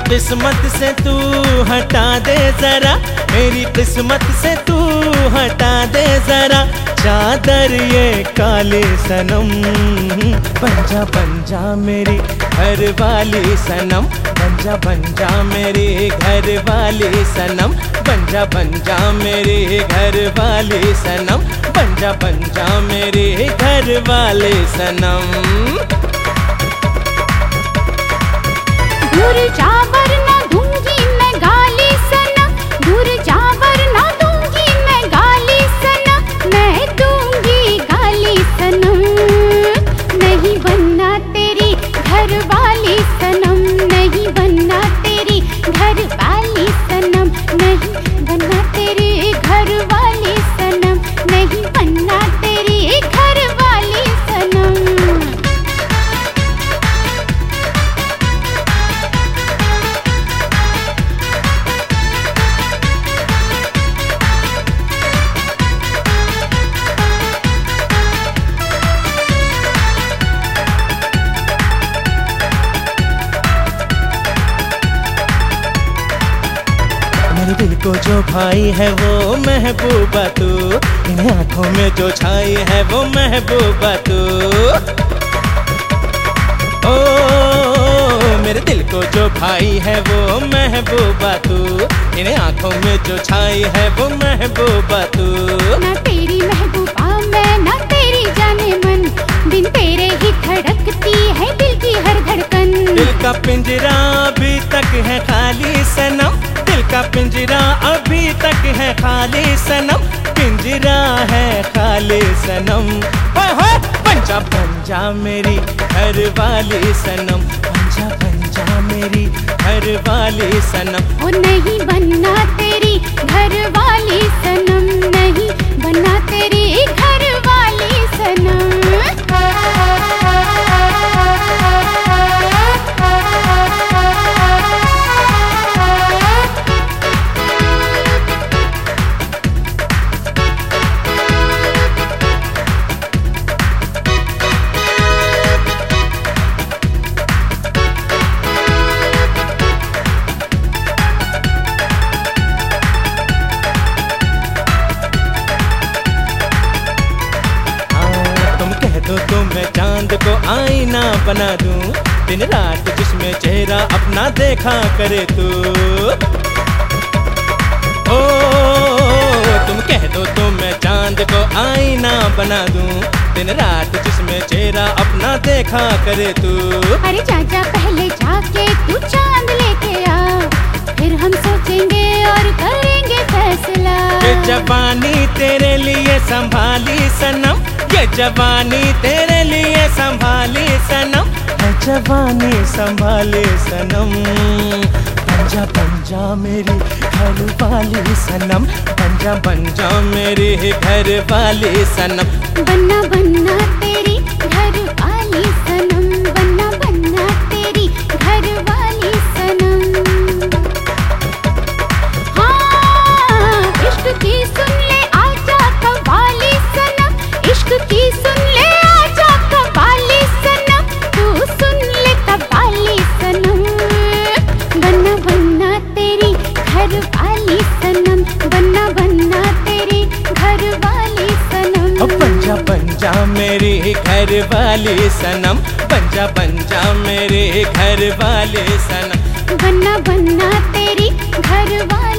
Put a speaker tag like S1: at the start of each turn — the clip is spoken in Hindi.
S1: किस्मत से तू हटा दे जरा, मेरी किस्मत से तू हटा दे जरा चादर ये काली सनम। बन जा मेरी घर वाली सनम, बन जा मेरी घर वाली सनम, बन जा मेरी घर वाली सनम, बन जा मेरी घर वाली सनम।
S2: दूर जा वरना दूंगी मैं गाली सनम, दूर जा वरना दूंगी मैं गाली सनम, मैं दूंगी गाली सनम। नहीं बनना तेरी घर वाली सनम, नहीं बनना तेरी घर वाली सनम, नहीं बनना तेरी घर वाली सनम, नहीं बनना तेरी घर वाली सनम।
S1: मेरे दिल को जो भाई है वो महबूबा तू, इन आँखों में जो छाई है वो महबूबा तू। ओ मेरे दिल को जो भाई है वो महबूबा तू, इन आँखों में जो छाई है वो महबूबा तू।
S2: ना तेरी महबूबा मैं ना तेरी जाने मन, बिन तेरे ही धड़कती है दिल की हर धड़कन।
S1: दिल का पिंजरा अभी तक है खाली सनम, दिल का पिंजरा अभी तक है खाली सनम, पिंजरा है खाली सनम। बन जा मेरी घर वाली सनम, बन जा मेरी घर वाली सनम।
S2: ओ नहीं बनना तेरी घर वाली सनम, नहीं बनना तेरी घर वाली सनम।
S1: तो मैं चांद को आईना बना दूं, दिन रात जिसमें चेहरा अपना देखा करे तू। ओ तुम कह दो तो मैं चांद को आईना बना दूं, दिन रात जिसमें चेहरा अपना देखा करे तू।
S2: अरे जा पहले जाके तू चांद लेके आ, फिर हम सोचेंगे और करेंगे फैसला।
S1: ये जवानी तेरे लिए संभाली सनम, ये जवानी तेरे लिए संभाली सनम, है जवानी संभाली सनम। बन जा मेरी घर वाली सनम, बन जा मेरी घर वाली सनम।
S2: बनना तेरी घर वाली सनम, बनना तेरी घर वाली सनम। हाँ इश्क की सुन ले आजा कव्वाली सनम, इश्क की सुन ले आजा कव्वाली सनम, तू सुन ले कव्वाली सनम। बनना तेरी घर वाली सनम, बनना तेरी घर वाली सनम।
S1: बन जा मेरी घर वाली सनम, बन जा मेरे घर वाली सनम।
S2: बनना तेरी घर वाली